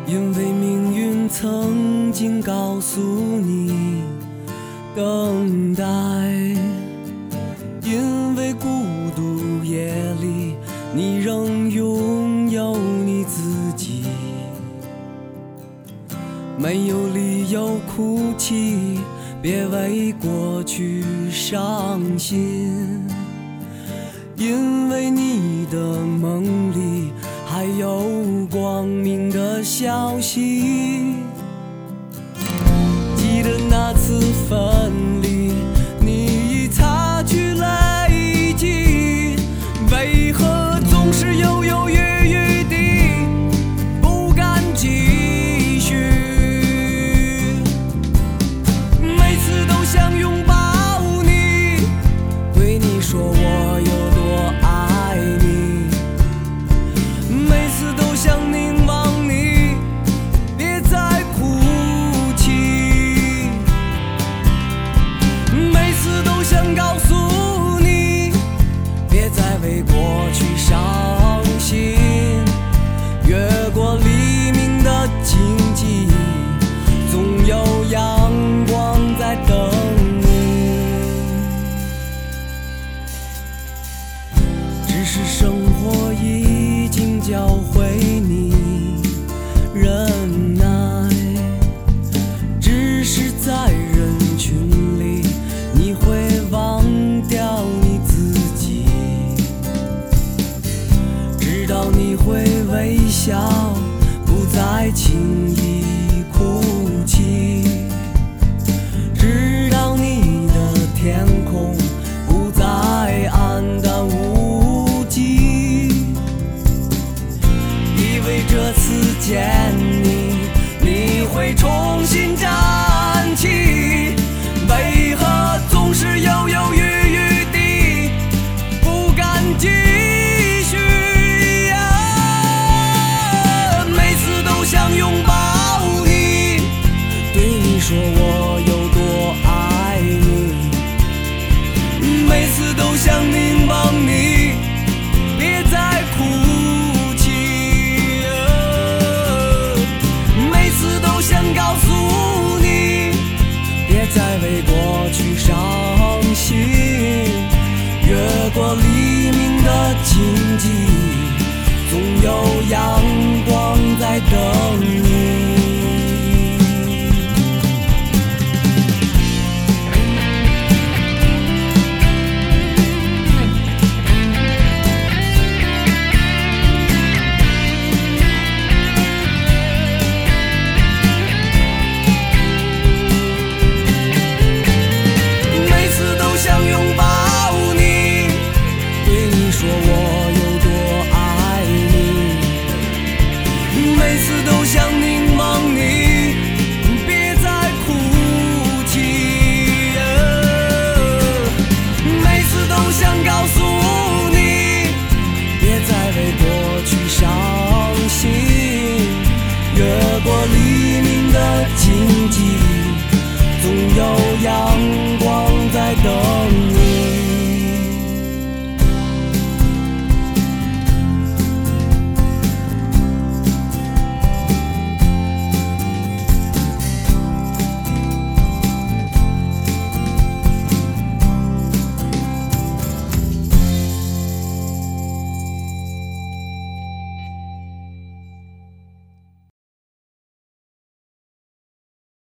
因为命运曾经告诉你等待，因为孤独夜里你仍拥有你自己，没有理由哭泣，别为过去伤心，因为你的梦里还有光明的消息。记得那次分离，你已擦去泪迹，为何总是犹犹豫豫地不敢继续？每次都想拥抱你，对你说我有多爱你，每次都想凝望你，别再哭泣，每次都想告诉你，别再为过去伤心，越过黎明的荆棘，总有阳光在等你。只是生活已经教会你忍耐，只是在人群里你会忘掉你自己，直到你会微笑，不再轻易哭泣，直到你的天空不再暗淡无际，以为这次见你，你会重